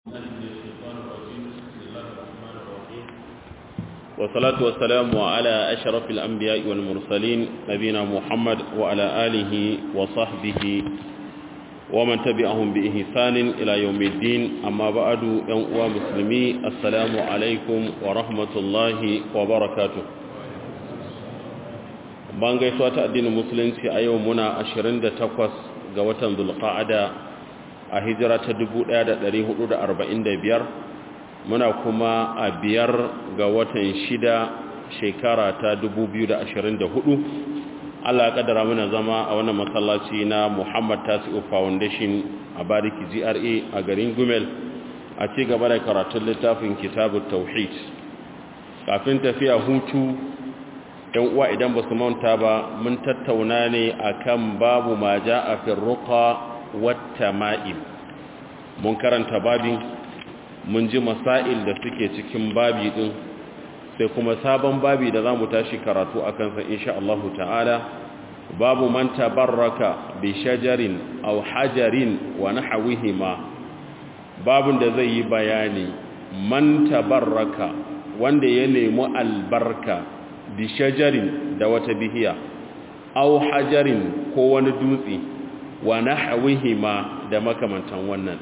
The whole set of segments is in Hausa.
والصلاة والسلام على أشرف الأنبياء والمرسلين نبينا محمد وعلى آله وصحبه ومن تبعهم بإحسان إلى يوم الدين أما بعد يوم مسلمي السلام عليكم ورحمة الله وبركاته bangai suwa ta addinin musulunci a yau muna 28 ga watan Zulqa'ada a hijira ta 1445 muna kuma a 5 ga watan 6 shekara ta 2024 Allah ya kaddara muna zama a wannan masallaci na Muhammad Tasi'u Foundation a Bariki GRA a garin Gumel a ci gaba da karatun littafin Kitabut Tauhid kafin tafiya hutu ɗan uwa idan ba su manta ba mun tattauna ne akan babu ma ja'a fi ruqa wata ma'im mun karanta babin mun ji masail da suke cikin babi din sai kuma sabon babi da za mu tashi karatu a kansa insha Allah ta'ala babu man tabarraka bi shajarin aw hajarin wa nahwihima babun da zai yi bayani man tabarraka wanda ya nemi albarka bi shajarin da wata bihiya aw hajarin ko wani dutse wa nahwihima da makamantan wannan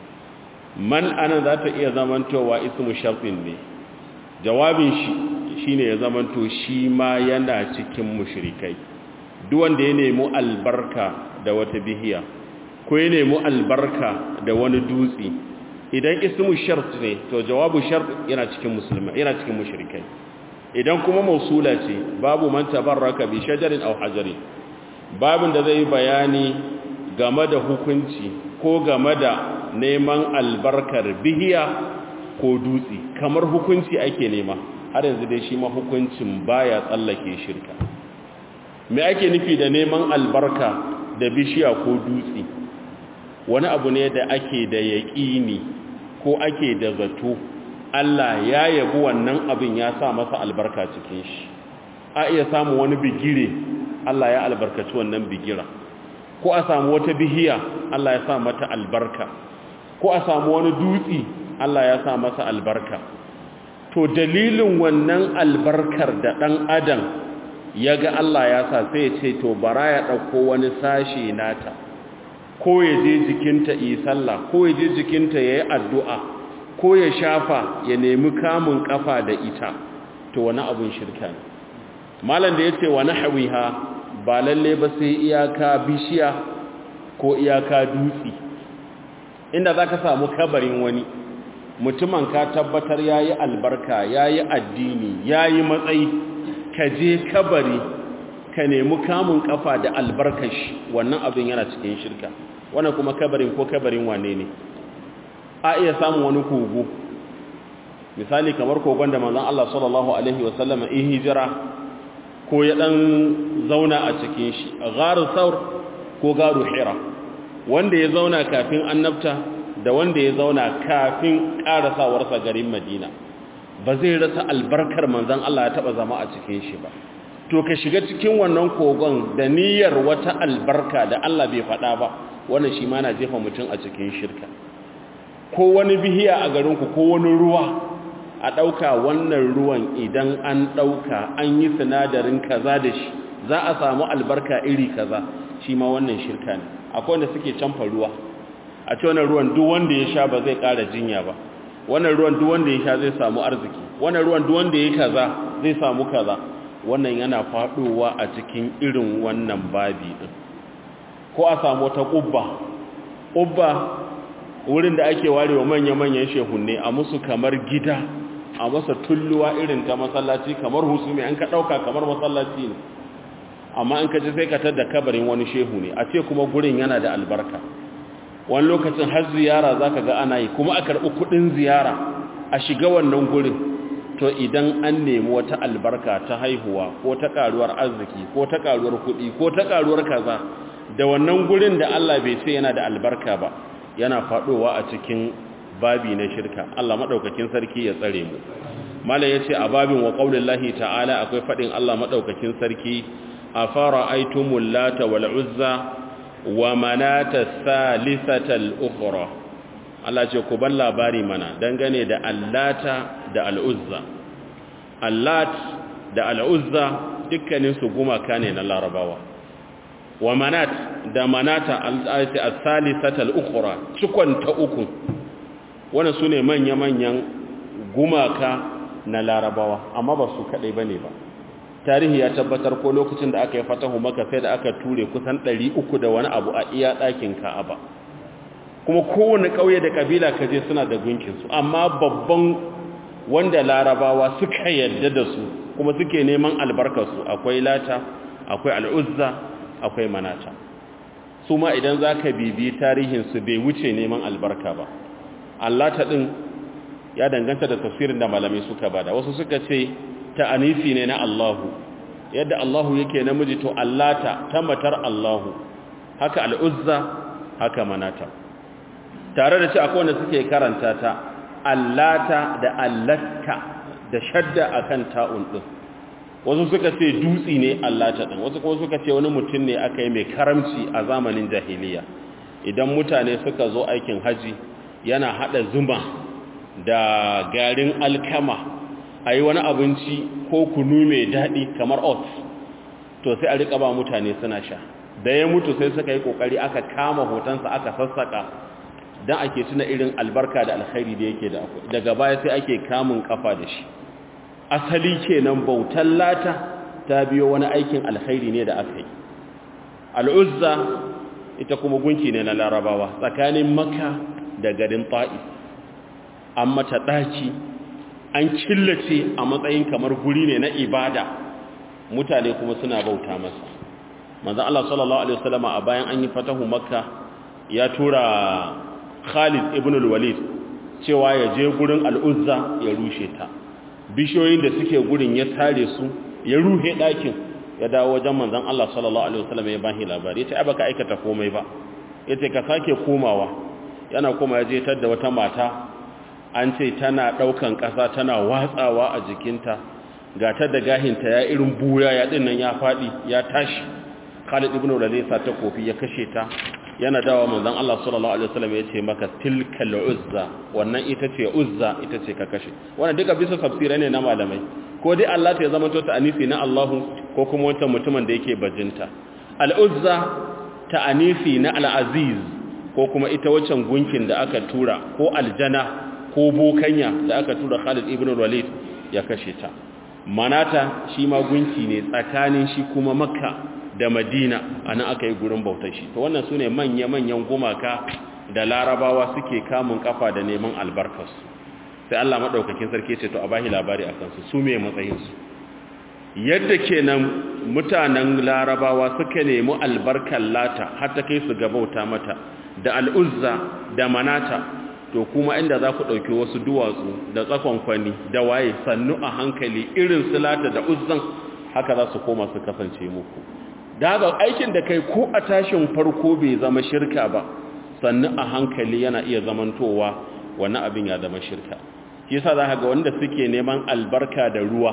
man ana za ta iya zamantowa ismu sharfin ne jawabin shi shine ya zamanto shi ma yana cikin mushrikai duk wanda ya nemi albarka da wata bihiya ko ya nemi albarka da wani dutse idan ismu shart ne to jawabu shart yana cikin musulmai yana cikin mushrikai idan kuma mausula ce babu man tabarraka bi shajarin aw hajarin babin da zai bayani game da hukunci ko game da neman albarkar bihiya ko dutse kamar hukunci ake nema har yanzu dai shi ma hukuncin baya tsallake shirka me ake nufi da neman albarka da bishiya ko dutse wani abu ne da ake da yaƙini ko ake da zato Allah ya yabi wannan abin ya sa masa albarka cikin shi a iya samu wani bigire Allah ya albarkaci wannan bigira ko a samu wata bihiya Allah ya sa mata albarka ko a samu wani dutse Allah ya sa masa albarka to dalilin wannan albarkar da dan adam ya ga Allah ya sa sai ya ce to bara ya dauko wani sashi nata ko ya je jikinta yi sallah ko ya je jikinta yayi addu'a ko ya shafa ya nemi kamun kafa da ita to wani abun shirka ne malam da yace wani hawiha ba lalle ba sai iyaka bishiya ko iyaka dutse inda zaka samu kabarin wani mutumin ka tabbatar yayi albarka yayi addini yayi matsayi ka je kabari ka nemi kamun kafa da albarkashi wannan abin yana cikin shirka wannan kuma kabarin ko kabarin wane ne a iya samun wani kogo misali kamar kogon da manzon Allah sallallahu alaihi wasallam hijira ko ya dan zauna a cikin shi gharu saur ko garu hira wanda ya zauna kafin annabta da wanda ya zauna kafin karasawarsa garin Madina ba zai rasa albarkar manzon Allah ya taba zama a cikin shi ba to ka shiga cikin wannan kogon da niyyar wata albarka da Allah bai faɗa ba wannan shi ma na jefa mutum a cikin shirka ko wani bihiya a garinku ko wani ruwa a ɗauka wannan ruwan idan an ɗauka an yi sinadarin kaza da shi za a samu albarka iri kaza shi ma wannan shirka ne akwai wanda suke canfa ruwa a ce wannan ruwan duk wanda ya sha ba zai ƙara jinya ba wannan ruwan duk wanda ya sha zai samu arziki wannan ruwan duk wanda ya kaza zai samu kaza wannan yana faɗowa a cikin irin wannan babi din ko a samu wata ƙubba wurin da ake warewa manya-manyan shehunne a musu kamar gida a masa tulluwa irin ta masallaci kamar husumi an ka ɗauka kamar masallaci ne amma an ka ji sai ka tada kabarin wani shehu ne a ce kuma gurin yana da albarka wani lokacin har ziyara za ka ga ana yi kuma a karɓi kuɗin ziyara a shiga wannan gurin to idan an nemi wata albarka ta haihuwa ko ta ƙaruwar arziki ko ta ƙaruwar kuɗi ko ta ƙaruwar kaza da wannan gurin da Allah bai ce yana da albarka ba yana faɗowa a cikin babi na shirka Allah madaukakin sarki ya tsare mu malai yace a babin wa qaulillahi ta'ala akwai fadin Allah madaukakin sarki afara aitumul lata wal uzza wa manata thalithatal ukhra Allah ce ku ban labari mana dangane da allata da al'uzza. Allat da al'uzza dukkaninsu gumaka ne na larabawa, wa manat da manata al-salisata al-ukhra cikon ta uku, wannan su ne manya-manyan gumaka na larabawa, amma ba su kaɗai ba ne ba. Tarihi ya tabbatar ko lokacin da aka yi fatahu Makka sai da aka ture kusan 300 da wani abu a iya ɗakin Ka'aba, kuma kowane ƙauye da ƙabila kaje suna da gunkinsu, amma babban wanda larabawa suka yarda da su kuma suke neman albarkarsu akwai lata, akwai al'uzza, akwai manata. su ma idan za ka bibi tarihinsu bai wuce neman albarka ba. allata ɗin ya danganta da tafsirin da malamai suka bada, wasu suka ce ta'anifi ne na Allahu, yadda Allahu yake namiji to allata ta matar Allahu, haka al'uzza, haka manata. Tare da ci akwai wanda suke karanta ta allata da allatta da shadda akan ta'un din. Wasu suka ce dutsi ne allata din, wasu kuma suka ce wani mutum ne aka yi mai karamci a zamanin jahiliya. Idan mutane suka zo aikin haji yana hada zuma da garin alkama ayi wani abinci ko kunu mai dadi kamar oats, to sai a rika ba mutane suna sha. Da ya mutu sai suka yi kokari aka kama hotonsa aka sassaka dan ake tuna irin albarka da alkhairi da yake da akwai. Daga baya sai ake kamun kafa da shi. Asali kenan bautar lata ta biyo wani aikin alkhairi ne da aka yi. Al'uzza ita kuma gunki ne na larabawa tsakanin Makka da garin Ta'if. An mata daki, an killace a matsayin kamar guri ne na ibada, mutane kuma suna bauta masa. Manzon Allah sallallahu alaihi wasallam a bayan an yi fatahu Makka ya tura Khalid ibn al-Walid cewa ya je gurin al'uzza ya rushe ta. Bishiyoyin da suke gurin ya tare su, ya ruhe ɗakin, ya dawo wajen manzon Allah sallallahu alaihi wasallam ya bashi labari. Yace ai baka aikata komai ba. Yace ka sake komawa. Yana koma ya je tadda wata mata an ce tana daukan ƙasa tana watsawa a jikinta. Ga ta da gahinta ya irin buya ya dinnan ya fadi ya tashi. Khalid ibn al-Walid sa ta kofi ya kashe ta. Yana dawo manzon Allah sallallahu alaihi wasallam ya ce maka tilkal uzza, wannan ita ce uzza, ita ce ka kashe. Wannan duka bisa tafsirai ne na malamai, ko dai Allah ta zama to ta'anifi na Allahu ko kuma wata mutumin da yake bajinta. Al-uzza ta'anifi na al-aziz, ko kuma ita wancan gunkin da aka tura, ko aljana ko bokanya da aka tura Khalid ibn Walid ya kashe ta. Manata shi ma gunki ne tsakanin shi kuma Makka da Madina, ana aka yi gurin bautar shi. To wannan sune manya-manyan gumaka da larabawa suke kamun kafa da neman albarkarsu. Sai Allah madaukakin sarki ce to a bahi labari akan su me matsayin su. Yadda kenan mutanen larabawa suka nemi albarkar lata har ta kai su ga bauta mata, da al'uzza da manata, to kuma inda za ku dauki wasu duwatsu da tsakonkwani da waye sannu a hankali irin su lata da uzzan, haka za su koma su kasance muku. Daga aikin da kai ko a tashin farko bai zama shirka ba, sannan a hankali yana iya zamantowa wannan abin ya zama shirka. Shi yasa za ka ga wanda suke neman albarka da ruwa,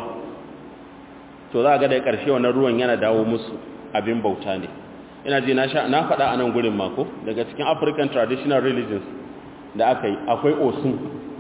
to za ga da ƙarshe wannan ruwan yana dawo musu abin bauta ne. Ina ji na faɗa a nan gurin mako, daga cikin African traditional religions da aka yi akwai Osun,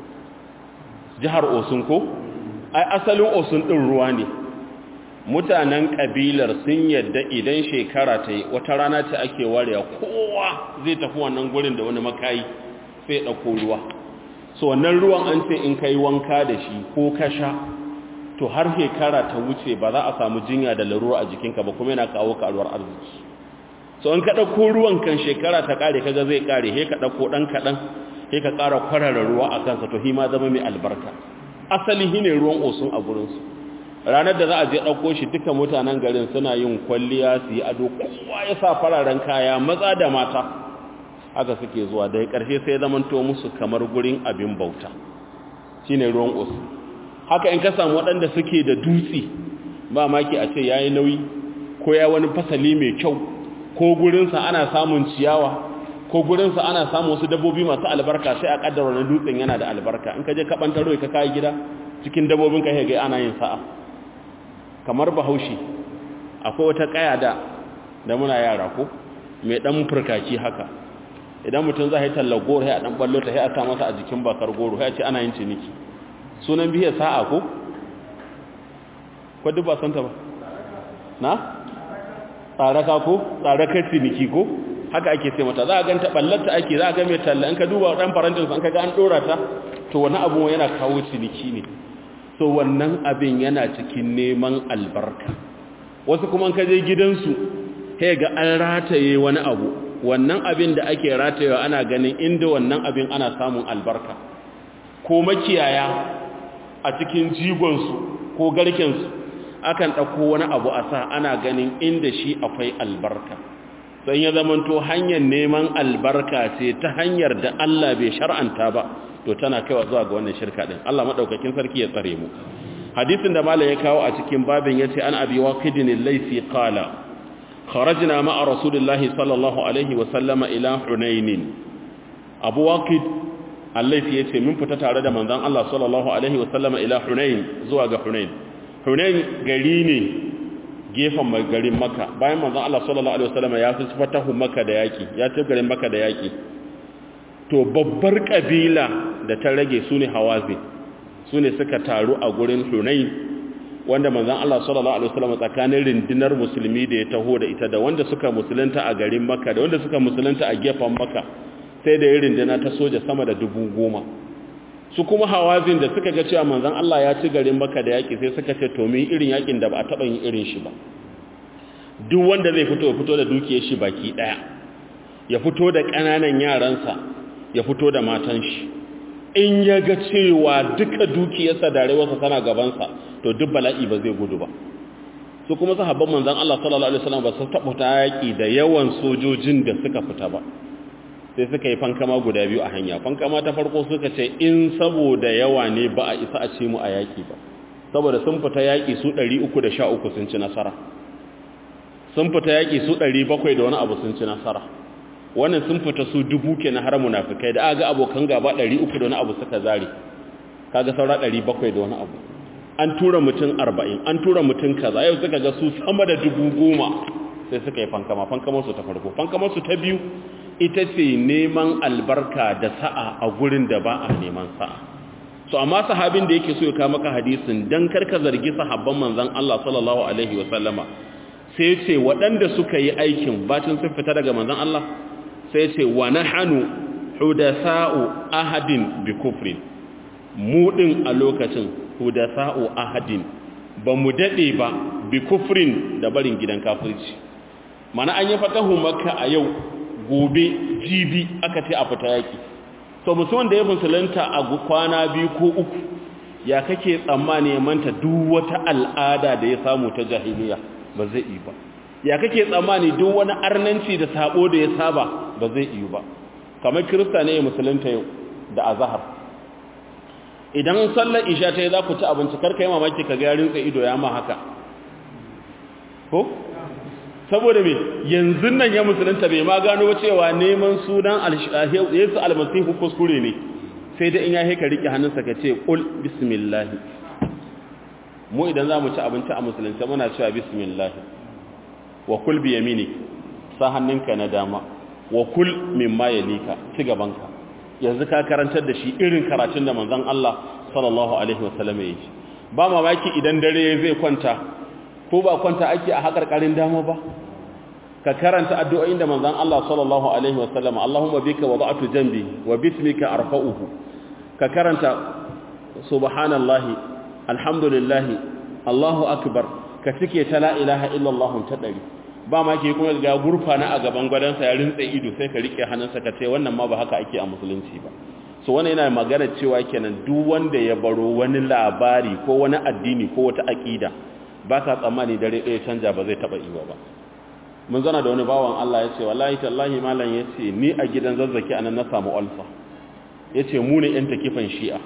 jihar Osun ko? Ai asalin Osun ɗin ruwa ne. Mutanen kabilar sun yadda idan shekara ta yi wata rana ce ake warewa, kowa zai tafi wannan gurin da wani makayi sai ɗauko ruwa. So wannan ruwan an ce in ka yi wanka da shi ko ka sha, to har shekara ta wuce ba za a samu jinya da larura a jikinka ba, kuma yana kawo karuwar arziki. So in ka ɗauko ruwan kan shekara ta ƙare kaga zai ƙare, he ka ɗauko ɗan kaɗan, he ka ƙara kwarara ruwa a kansa, to hima zama mai albarka. Asali shi ne ruwan Osun a gurinsu. Ranar da za a je ɗauko shi duka mutanen garin suna yin kwalliya su yi ado, kowa ya sa fararen kaya, maza da mata, haka suke zuwa. Daga ƙarshe sai zamanto musu kamar gurin abin bauta, shi ne ruwan Osun. Haka in ka samu waɗanda suke da dutse, ba maki a ce ya yi nauyi ko ya wani fasali mai kyau, ko gurinsa ana samun ciyawa, ko gurinsa ana samun wasu dabbobi masu albarka, sai a ƙaddara wani dutsen yana da albarka. In ka je kaɓanta ro'i ka kayi gida, cikin dabbobin ka ga ana yin sa'a. Kamar Bahaushe akwai wata kaya da muna yara ko mai dan furkaki haka, idan mutum za a yi tallar goro sai a ɗan ballo ta sai a sa masa a jikin bakar goro sai a ce ana yin ciniki sunan bihiyar sa'a ko? ko duk ba santa ba na? tsaraka ko? tsarakar ciniki ko? haka ake sai mata za a ganta ballarta ake za a ga mai talla in ka duba ɗan farantinsa an ka ga an ɗora ta to wani abu yana kawo ciniki ne so wannan abin yana cikin neman albarka wasu kuma ka je gidansu sai ga an rataye wani abu wannan abin da ake ratayewa ana ganin inda wannan abin ana samun albarka ko makiyaya a cikin jigonsu ko garkensu akan ɗauko wani abu a sa ana ganin inda shi akwai albarka don ya zamanto hanyar neman albarka ce ta hanyar da Allah bai shar'anta ba to tana kaiwa zuwa ga wannan shirka din Allah madaukakin sarki ya tsare mu hadisin da malai ya kawo a cikin babin yace an abi waqidin al-laysi qala kharajna ma'a rasulillahi sallallahu alaihi wa sallama ila hunain abu waqid al-laysi yace mun fita tare da manzon Allah sallallahu alaihi wa sallama ila hunain zuwa ga hunain gari ne gefen garin Makka bayan manzon Allah sallallahu alaihi wa sallama ya fi fatahu Makka da yaki ya ci garin Makka da yaki to babbar kabila da ta rage su ne hawazi su ne suka taru a gurin Hunain wanda manzon Allah sallallahu alaihi wasallam tsakanin rindinar musulmi da ya taho da ita da wanda suka musulunta a garin Makka da wanda suka musulunta a gefen Makka sai da rindina ta soja sama da 10,000 su kuma hawazin da suka ga cewa manzon Allah ya ci garin Makka da yaki sai suka ce to mu irin yakin da ba a taba yin irin shi ba duk wanda zai fito da dukiyar shi baki daya ya fito da kananan yaransa ya fito da matan shi in ya ga cewa duka dukiyarsa da rayuwarsa tana gabansa to duk bala'i ba zai gudu ba su kuma sahabban manzon Allah sallallahu alaihi wasallam ba su tabbata yaki da yawan sojojin da suka fita ba sai suka yi fankama guda biyu a hanya fankama ta farko suka ce in saboda yawa ne ba a isa a ce mu a yaki ba saboda sun fita yaki su 313 sun ci nasara sun fita yaki su 700 da wani abu sun ci nasara wannan sun fita su 1000 kenan har munafikai da aga abokan gaba 300 da wani abu suka zare kaga saura 700 da wani abu an tura mutum 40 an tura mutum kaza yau suka ga su sama da 10,000 sai suka yi fankamar su ta farko fankamar su ta biyu ita ce neman albarka da sa'a a gurin da ba a neman sa'a so amma sahabin da yake so ya kawo maka hadisin dan karka zargi sahabban manzon Allah sallallahu alaihi wasallama sai ce waɗanda suka yi aikin bacin sun fita daga manzon Allah sai ce wa nahanu hudasa'u ahadin bi kufrin mu din a lokacin hudasa'u ahadin ba mu dade ba bi kufrin da barin gidan kafirci mana an yi fatahu makka a yau gobe jibi aka ce a fita yaki to musulman da ya musulunta a kwana 2 ko 3 ya kake tsammani ya manta duk wata al'ada da ya samu ta jahiliya ba zai yi ba ya kake tsammani duk wani arnanci da sabo da ya saba ba zai yi ba kamar kirista ne ya musulunta yau da azhar idan sallar isha ta yi za ku ci abinci karka yi mamaki ka ga yarin ido ya ma haka ko saboda me yanzu nan ya musulunta bai ma gano cewa neman sunan Yesu almasihu kuskure ne sai da in ya haika rike hannunsa ka ce qul bismillah mu idan za mu ci abinci a musulunta muna cewa bismillah wa kul bi yaminik sa hannunka na dama wa kul mimma yalika ci gabanka yanzu ka karantar da shi irin karatun da manzon Allah sallallahu alaihi wasallam yake ba mamaki idan dare zai kwanta ko ba kwanta ake a hakarkarin dama ba ka karanta addu'o'in da manzon Allah sallallahu alaihi wasallam Allahumma bika wada'tu jambi wa bismika arfa'uhu ka karanta subhanallahi alhamdulillahi Allahu akbar ka cike ta la ilaha illallah ta dari ba ma ke kuma ga gurfana a gaban gwadansa ya rintsa ido sai ka rike hannunsa ka ce wannan ma ba haka ake a musulunci ba so wannan yana magana cewa kenan duk wanda ya baro wani labari ko wani addini ko wata aqida ba ka tsammani dare ɗaya canja ba zai taba iwa ba mun zana da wani bawan Allah ya ce wallahi tallahi malam ya ce ni a gidan zazzaki anan na samu alfa ya ce mu ne yan takifan shi'a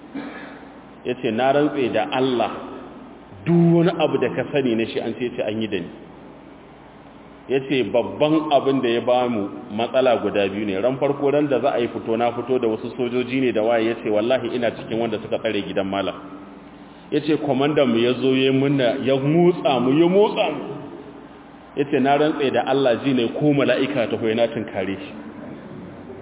ya ce na rantse da Allah duk wani abu da ka sani na shi an ce an yi da ni ya ce babban abin da ya ba mu matsala guda biyu ne ran farko ran da za a yi fito na fito da wasu sojoji ne da waye ya ce wallahi ina cikin wanda suka tsare gidan malam ya ce kwamandanmu ya zo ya motsa mu ya ce na rantse da Allah ji ne ko mala'ika ta hoyi na tunkare shi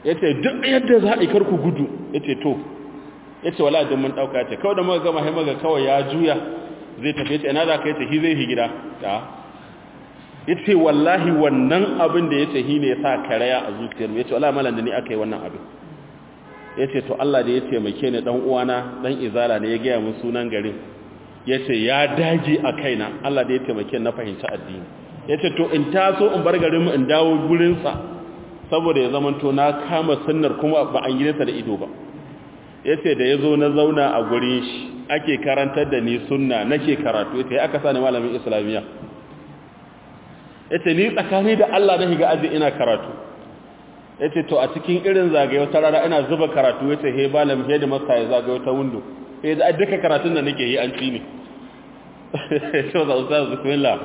yace duk yadda za a yi karku gudu yace to yace wallahi dan mun dauka yace kawai da muka gama sai muka kawai ya juya zai tafi yace ina za ka yace shi zai gida ta yace wallahi wannan abin da yace shi ne yasa karaya a zuciyar mu yace wallahi malam da ni akai wannan abin yace to Allah da ya taimake ni dan uwana dan izala ne ya ga mun sunan garin yace ya dage a kaina Allah da ya taimake na fahimci addini yace to in taso in bar garin mu in dawo gurin sa saboda ya zamanto na kama sunnar kuma ba an gidansa da ido ba yace da yazo na zauna a gurin shi ake karantar da ni sunna nake karatu yace aka sani malamin islamiya yace ni tsakani da Allah na higa aji ina karatu yace to a cikin irin zagaye ta rara ina zuba karatu yace he malam he da masa ya zagaye ta window eh da duka karatun da nake yi an ci ne to da ustaz bismillah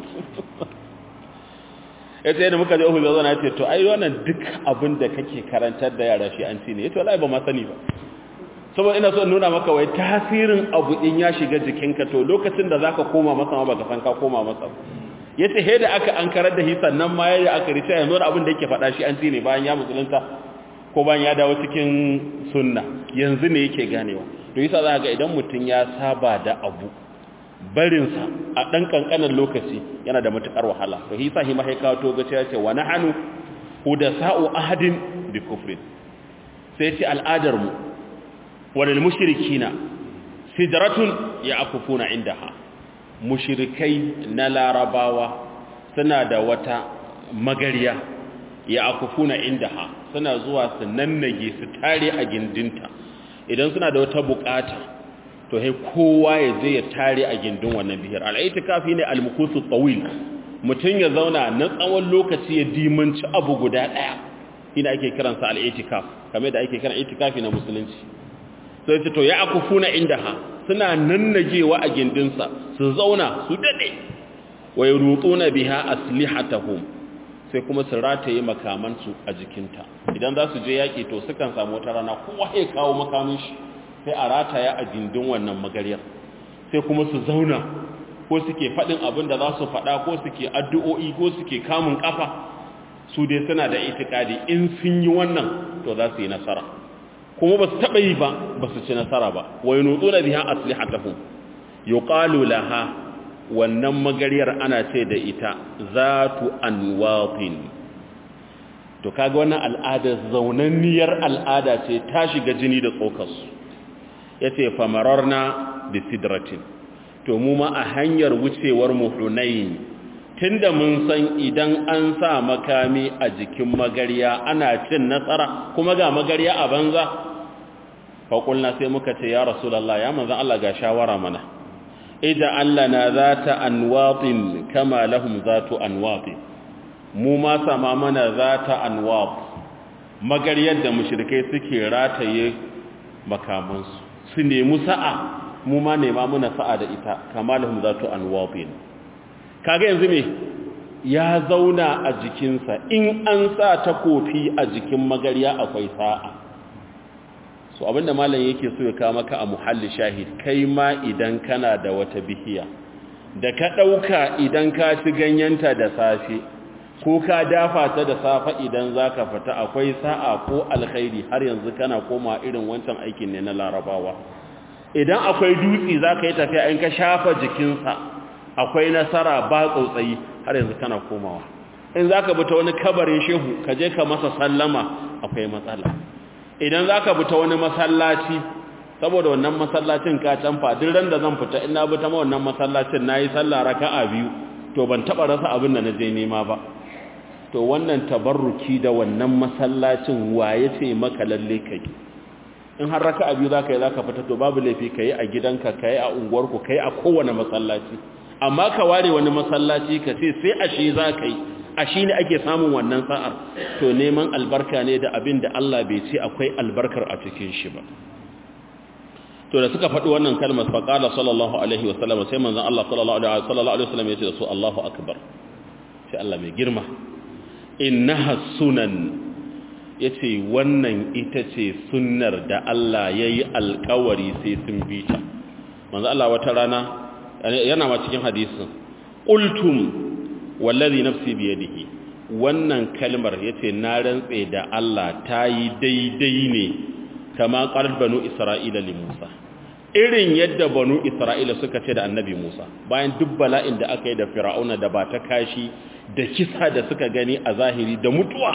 yace da muka je ofis da zona yace to ai wannan duk abin da kake karantar da yara shi an ci ne yace wallahi ba ma sani ba saboda ina so in nuna maka wai tasirin abu in ya shiga jikinka to lokacin da zaka koma masa ma baka san ka koma masa yace he da aka ankarar da shi sannan ma yayi aka rice yanzu abin da yake faɗa shi an ci ne bayan ya musulunta ko bayan ya dawo cikin sunna yanzu ne yake ganewa to yasa za ga idan mutun ya saba da abu barinsa a ɗan ƙanƙanin lokaci yana da matuƙar wahala to hisa hi mahaika to gaci ya ce wa nahanu hudasa'u ahadin bi kufrin sai ce al'adarmu walil mushrikina sidratun ya'kufuna indaha mushrikai na larabawa suna da wata magariya ya'kufuna indaha suna zuwa su nannage su tare a gindinta idan suna da wata bukata to sai kowa ya je ya tare a gindin wannan bihir al-i'tikafi ne al-mukusu tawil mutun ya zauna na tsawon lokaci ya dimanci abu guda daya ina ake kiransa al-i'tikaf kamar da ake kiran i'tikafi na musulunci sai ce to ya akufuna indaha suna nannagewa a gindin sa su zauna su dade wa yurutuna biha aslihatahum sai kuma su rataye makaman su a jikinta idan za su je yaki to sukan samu wata rana kowa ya kawo makamin shi sai a rataya a gindin wannan magaryar sai kuma su zauna ko suke faɗin abin da za su faɗa ko suke addu'o'i ko suke kamun ƙafa su dai suna da itikadi in sun yi wannan to za su yi nasara kuma ba su taɓa yi ba ba su ci nasara ba wai nutsu na biya aslihatahum yuqalu laha wannan magaryar ana ce da ita zatu anwatin to kaga wannan al'ada zaunanniyar al'ada ce ta shiga jini da tsokarsu ya ce famararna da sidratin to mu ma a hanyar wucewar mu Hunain tunda mun san idan an sa makami a jikin magariya ana cin nasara kuma ga magariya a banza fa kulna sai muka ce ya rasulullah ya manzo Allah ga shawara mana idan Allah na zata anwatin kama lahum zatu anwati mu ma sama mana zata anwat magariyar da mushrikai suke rataye makamansu su nemi sa'a mu ma nema muna sa'a da ita kamalahum zatu anwabin kaga yanzu me ya zauna a jikinsa in an sa takofi a jikin magariya akwai sa'a so abinda malam yake so ya kawo maka a muhalli shahid kai ma idan kana da wata bihiya da ka dauka idan ka ci ganyenta da safe ko ka dafa ta da safa idan zaka fita akwai sa'a ko alkhairi har yanzu kana koma irin wancan aikin ne na larabawa idan akwai dutsi zaka yi tafiya in ka shafa jikinsa akwai nasara ba tsautsayi har yanzu kana komawa in zaka bi ta wani kabarin shehu ka je ka masa sallama akwai matsala idan zaka bi ta wani masallaci saboda wannan masallacin ka canfa duk ran da zan fita ina bi ta wannan masallacin nayi sallah raka'a biyu to ban taba rasa abin da naje nema ba to wannan tabarruki da wannan masallacin waye ce maka lalle kai in har raka'a biyu zaka yi zaka fita to babu laifi kai a gidanka kai a unguwarku kai a kowane masallaci amma ka ware wani masallaci ka ce sai a shi zaka yi a shi ne ake samun wannan sa'ar to neman albarka ne da abin da Allah bai ce akwai albarkar a cikin shi ba to da suka faɗi wannan kalmar fa qala sallallahu alaihi wasallam sai manzon Allah sallallahu alaihi wasallam ya ce da su Allahu akbar sai Allah mai girma innaha sunan yace wannan ita ce sunnar da Allah yayi alƙawari sai sun bi ta manzo Allah wata rana yana ma cikin hadisin qultum wallazi nafsi bi yadihi wannan kalmar yace na rantse da Allah ta yi daidai ne kama qalat banu isra'ila li Musa irin yadda banu isra'ila suka ce da annabi Musa bayan duk bala'in da aka yi da fir'auna da ba ta kashi da kisa da suka gani a zahiri da mutuwa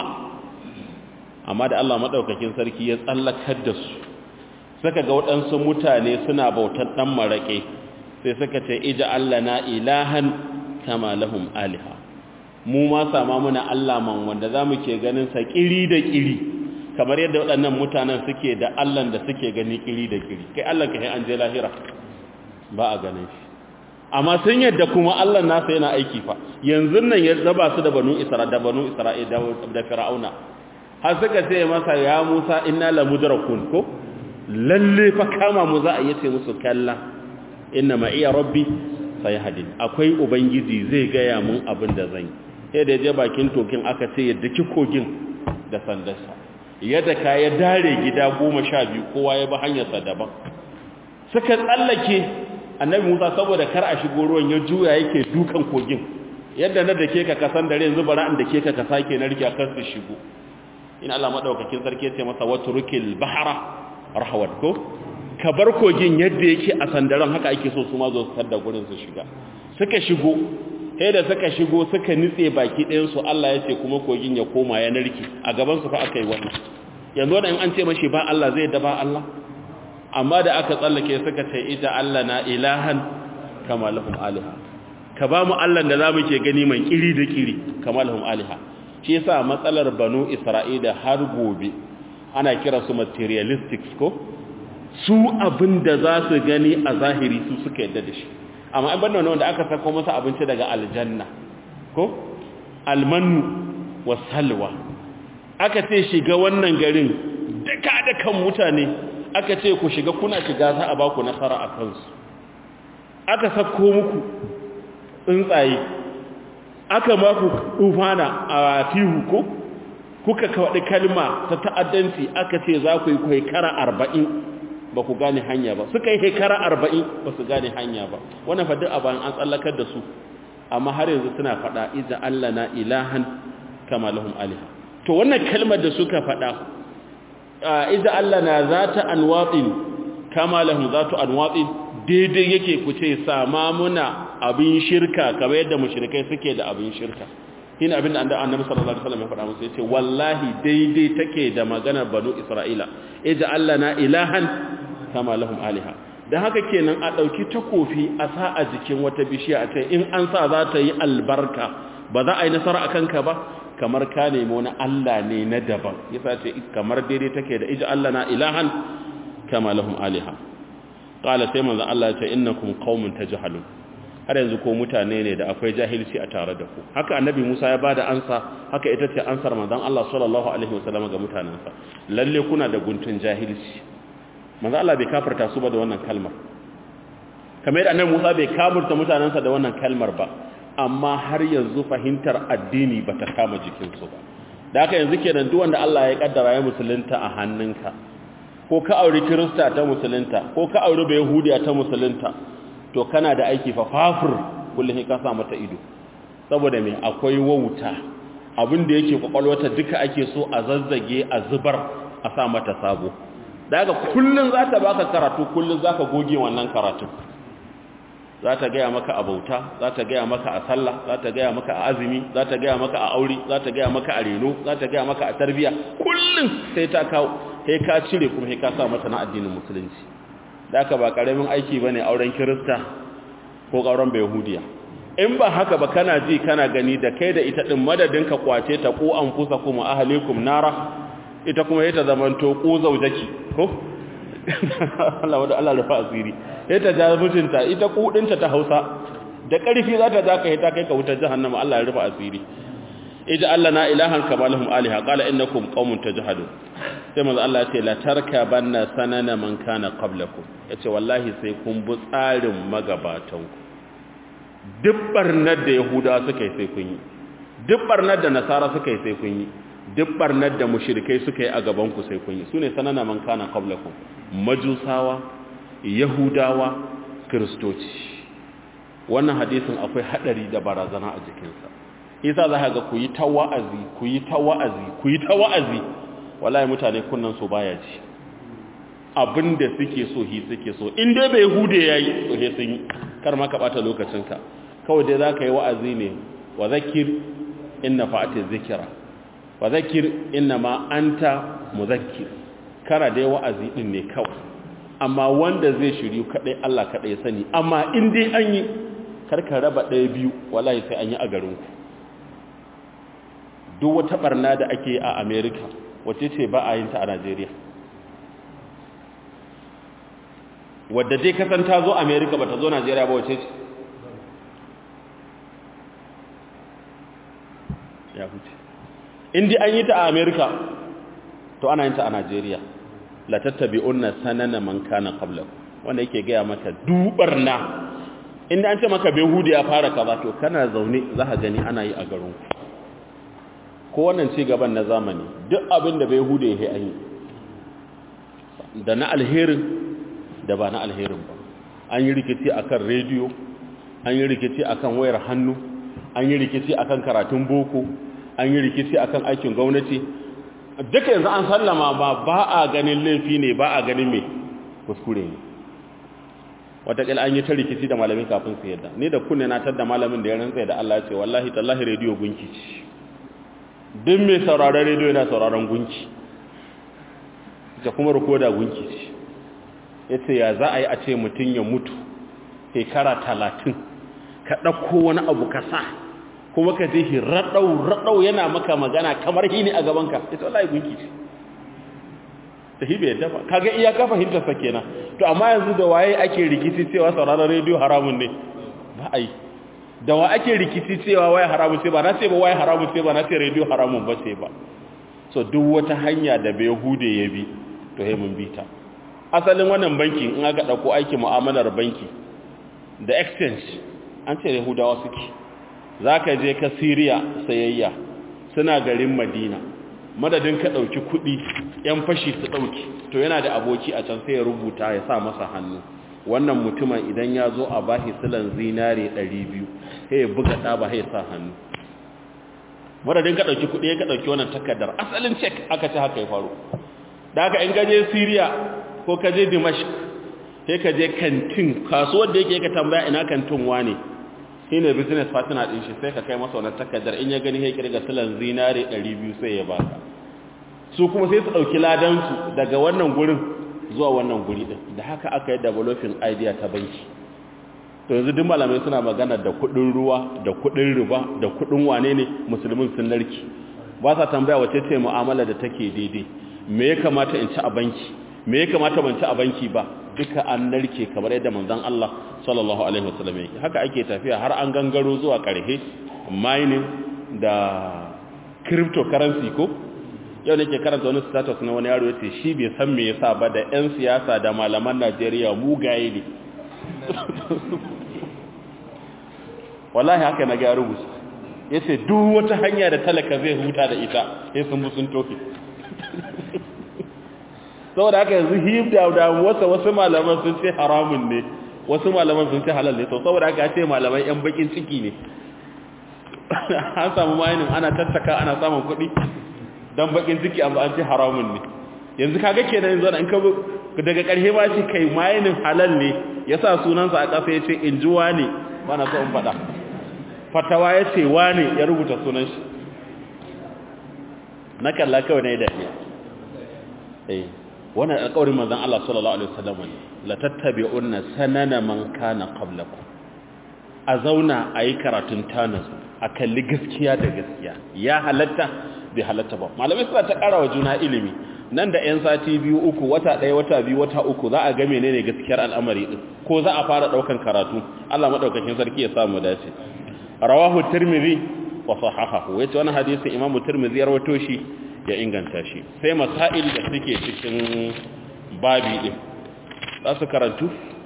amma da Allah madaukakin sarki ya tsallakar da su suka ga waɗansu mutane suna bautar dan marake sai suka ce ij'al lana ilahan kama lahum aliha mu ma sama muna Allah man wanda zamu ke ganin sa kiri da kiri kamar yadda waɗannan mutanen suke da Allah da suke gani kiri da kiri kai Allah kai an je lahira ba a ganin shi amma sun yadda kuma Allah nasa yana aiki fa yanzu nan ya zaba su da banu Isra'ila da Fir'auna har suka ce masa ya Musa inna la mudrakun ko lalle fa kama mu za a yace musu kalla inna ma iya rabbi sayhadin akwai ubangiji zai gaya mun abin da zan yi sai da je bakin tokin aka ce yadda kikogin da sandarsa yadda ka ya dare gida 12 kowa ya bi hanyarsa daban suka tsallake annabi Musa saboda kar a shigo ruwan ya juya yake dukan kogin yadda na dake ka kasan dare yanzu bara an dake ka sake narki akan su shigo in Allah madaukakin sarki ya ce masa watrukil bahra rahwat ko ka bar kogin yadda yake a sandaran haka ake so su ma zo su tada gurin su shiga suka shigo sai da suka shigo suka nitse baki ɗayan su Allah ya ce kuma kogin ya koma ya narke a gaban su fa aka yi wannan yanzu da in an ce mashi ba Allah zai da ba Allah amma da aka tsallake suka ce ita Allah na ilahan kama lahum aliha ka ba mu Allah da zamu ke gani mai kiri da kiri kama lahum aliha shi yasa matsalar banu Isra'ila har gobe ana kira su materialistics ko su abinda za su gani a zahiri su suka yadda da shi amma an banda wanda aka sako masa abinci daga aljanna ko almanu wasalwa aka ce shiga wannan garin daka da kan mutane aka ce ku shiga kuna shiga za a baku nasara a kansu aka sako muku tsuntsaye aka maku ufana a tihu ko kuka kawaɗi kalma ta ta'addanci aka ce za ku yi hekara 40 ba ku gane hanya ba suka yi hekara 40 ba su gane hanya ba wannan fa duk a bayan an tsallakar da su amma har yanzu suna faɗa iza Allah na ilahan kama lahum aliha to wannan kalmar da suka faɗa iza Allah na zata anwatin kama lahum zatu anwatin daidai yake ku ce sama muna abin shirka kamar yadda mushrikai suke da abin shirka shine abin da annabi sallallahu alaihi wasallam ya faɗa musu yace wallahi daidai take da maganar banu Isra'ila ij'al lana ilahan kama lahum aliha dan haka kenan a dauki takofi a sa a jikin wata bishiya a ce in an sa za ta yi albarka ba za a yi nasara akan ka ba kamar ka nemi wani Allah ne na daban yasa ce kamar daidai take da ij'al lana ilahan kama lahum aliha qala sai manzo Allah ya ce innakum qaumun tajhalun har yanzu ko mutane ne da akwai jahilci a tare da ku haka annabi Musa ya bada ansa haka ita ce ansar manzon Allah sallallahu alaihi wasallam ga mutanansa lalle kuna da guntun jahilci manzon Allah bai kafirta su ba da wannan kalmar kamar yadda annabi Musa bai kafirta mutanansa da wannan kalmar ba amma har yanzu fahimtar addini bata kama jikin su ba da haka yanzu kenan duk wanda Allah ya kaddara ya musulunta a hannunka ko ka aure kirista ta musulunta ko ka aure bai yahudiya ta musulunta to kana da aiki fa fafur kullum ka sa mata ido saboda me akwai wauta abin da yake kwakwalwata duka ake so a zazzage a zubar a sa mata sabo daga kullun za ta baka karatu kullun za ka goge wannan karatun za ta gaya maka a bauta za ta gaya maka a sallah za ta gaya maka a azumi za ta gaya maka a aure za ta gaya maka a reno za ta gaya maka a tarbiya kullun sai ta kawo sai ka cire kuma sai ka sa mata na addinin musulunci da aka ba karamin aiki bane auren kirista ko auren yahudiya in ba haka ba kana ji kana gani da kai da ita din madadin ka kwace ta ku anfusakum wa ahlikum nara ita kuma ita zamanto ku zaujaki ko Allah wada Allah rufa asiri ita ja mutunta ita ku dinta ta Hausa da karfi za ta ja kai ta kai ka wutar jahannama Allah ya rufa asiri ija Allah na ilahan kamalahum aliha qala innakum qaumun tajhadun sai manzo Allah ya ce la tarkabanna sanana man kana qablakum yace wallahi sai kun bu tsarin magabatan ku dubbarnar da yahudawa suka yi sai kun yi dubbarnar da nasara suka yi sai kun yi dubbarnar da mushrikai suka yi a gaban ku sai kun yi sune sanana man kana qablakum majusawa yahudawa kristoci wannan hadisin akwai hadari da barazana a jikinsa yasa za ka ga ku yi ta wa'azi wallahi mutane kunnan su baya ci abinda suke so suke so in dai bai hude yayi to he sun yi kar ma ka bata lokacinka kawai dai zaka yi wa'azi ne wa zakir inna fa'ati zikra wa zakir inna ma anta muzakkir kana dai wa'azi din ne kawai amma wanda zai shiryu kadai Allah kadai sani amma in dai an yi karka raba ɗaya biyu wallahi sai an yi a garinku duk wata barna da ake a America wace ce ba a yin ta a Najeriya wadda dai kasan ta zo America ba ta zo Najeriya ba wace ce ya huce indi an yi ta a America to ana yin ta a Najeriya la tattabi'unna sanana man kana qablakum wanda yake ga maka dubarna inda an ce maka Yahudi ya fara kaza to kana zaune za ka gani ana yi a garin ko wannan ci gaban na zamani duk abin da Yahudi yake an yi da na alherin da ba na alherin ba an yi rikici akan rediyo an yi rikici akan wayar hannu an yi rikici akan karatun boko an yi rikici akan aikin gwamnati duka yanzu an sallama ba a ganin laifi ne ba a ganin mai kuskure ne watakila an yi ta rikici da malamin kafin su yadda ni da kunne na tadda malamin da ya rantsa da Allah ya ce wallahi tallahi rediyo gunki ce duk mai sauraron rediyo yana sauraron gunki da kuma rikoda gunki ce yace ya za a yi a ce mutum ya mutu shekara 30 ka ɗauko wani abu ka sa kuma ka je shi raɗau yana maka magana kamar hini a gabanka ita wallahi gunki ce ta hibe yadda ba kaga iya ka fahimtar sa kenan to amma yanzu da waye ake rikici cewa sauraron rediyo haramun ne ba ai da wa ake rikici cewa waye haramun ce ba na ce ba waye haramun ce ba na ce rediyo haramun ba ce ba so duk wata hanya da bai hude ya bi to he mun bi ta asalin wannan banki in aka dauko aiki mu'amalar banki da exchange an ce yahudawa suke zaka je ka Syria sayayya suna garin Madina madadin ka dauki kudi yan fashi su dauki to yana da aboki a can sai ya rubuta ya sa masa hannu wannan mutumin idan ya zo a bashi silan zinare 200 sai ya buga daba sai ya sa hannu madadin ka dauki kudi ka dauki wannan takaddar asalin check aka ce haka ya faru da haka in gaje Syria ko ka je Dimashq sai ka je kantin kasuwar da yake ka tambaya ina kantin wane shine business partner din shi sai ka kai masa wannan takaddar in ya gani sai kirga silan zinare 200 sai ya baka su kuma sai su dauki ladan su daga wannan gurin zuwa wannan guri din da haka aka yi developing idea ta banki to yanzu duk malamai suna magana da kudin ruwa da kudin riba da kudin wane ne musulmin sun narki ba sa tambaya wace ce mu'amala da take daidai me ya kamata in ci a banki me ya kamata ban ci a banki ba duka an narke kamar yadda manzon Allah sallallahu alaihi wasallam yake haka ake tafiya har an gangaro zuwa karhe mining da cryptocurrency ko yau nake karanta wani status na wani yaro yace shi bai san me yasa ba da ƴan siyasa da malaman Najeriya mugaye ne wallahi haka na ga rubutu yace duk wata hanya da talaka zai huta da ita sai sun musun tofi saboda haka yanzu hib da wasu malaman sun ce haramun ne wasu malaman sun ce halal ne to saboda haka ce malaman yan bakin ciki ne an samu mayanin ana tattaka ana samun kuɗi dan bakin ciki amma an ce haramun ne yanzu kaga kenan yanzu in ka daga ƙarshe ba shi kai mayanin halal ne yasa sunansa a ƙasa yace in ji wani ba na so in faɗa fatawa yace wani ya rubuta sunan shi na kalla kawai ne da eh wannan alƙawarin manzon Allah sallallahu alaihi wasallam ne la tattabi'unna sanana man kana qablakum a zauna ayi karatun tanazu a kalli gaskiya da gaskiya ya halatta bai halatta ba malamai suna ta ƙarawa juna ilimi nan da 'yan sati biyu uku wata ɗaya wata biyu wata uku za a ga menene gaskiyar al'amari din ko za a fara daukan karatu Allah madaukakin sarki ya samu dace rawahu tirmidhi wa sahahahu yace wannan hadisi imamu tirmidhi ya rawaito shi ya inganta shi sai masail da suke cikin babi din za su karantu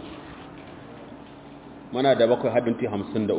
muna da bakwai hadinti 53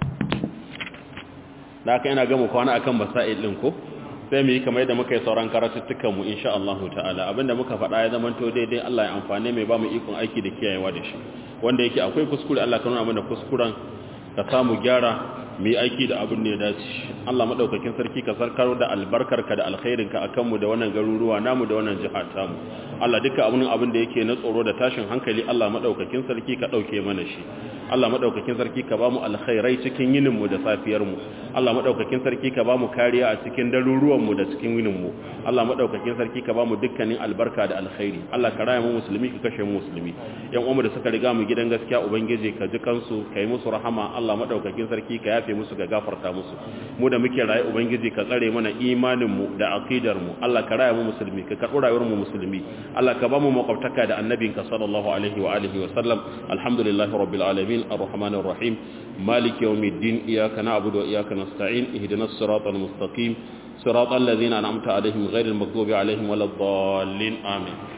da aka yana gama kwana akan masail din ko sai mu yi kamar yadda muka yi sauran karatuttukan mu insha Allah ta'ala abinda muka faɗa ya zama to daidai Allah ya amfane mai ba mu ikon aiki da kiyayewa da shi wanda yake akwai kuskure Allah ka nuna mana kuskuren ka samu gyara mu yi aiki da abin da ya dace Allah madaukakin sarki ka sarkar da albarkarka da alkhairinka akan mu da wannan garuruwa namu da wannan jiha tamu Allah duka abin da yake na tsoro da tashin hankali Allah madaukakin sarki ka dauke mana shi Allah madaukakin sarki ka bamu alkhairai cikin yinin mu da safiyar mu Allah madaukakin sarki ka bamu kariya a cikin daruruwan mu da cikin yinin mu Allah madaukakin sarki ka bamu dukkanin albarka da alkhairi Allah ka raya mu musulmi ka kashe mu musulmi yan uwanmu da suka riga mu gidan gaskiya ubangiji ka ji kansu kai musu rahama Allah madaukakin sarki ka yafe musu ga gafarta musu mu da muke raye ubangiji ka tsare mana imanin mu da aqidar mu Allah ka raya mu musulmi ka karɓi rayuwar mu musulmi Allah ka bamu makwabtaka da annabinka sallallahu alaihi wa alihi wa sallam alhamdulillahi rabbil alamin arrahmanir rahim maliki yawmiddin iyyaka na'budu wa iyyaka nasta'in ihdinas siratal mustaqim siratal ladzina an'amta alaihim ghairil maghdubi alaihim waladdallin amin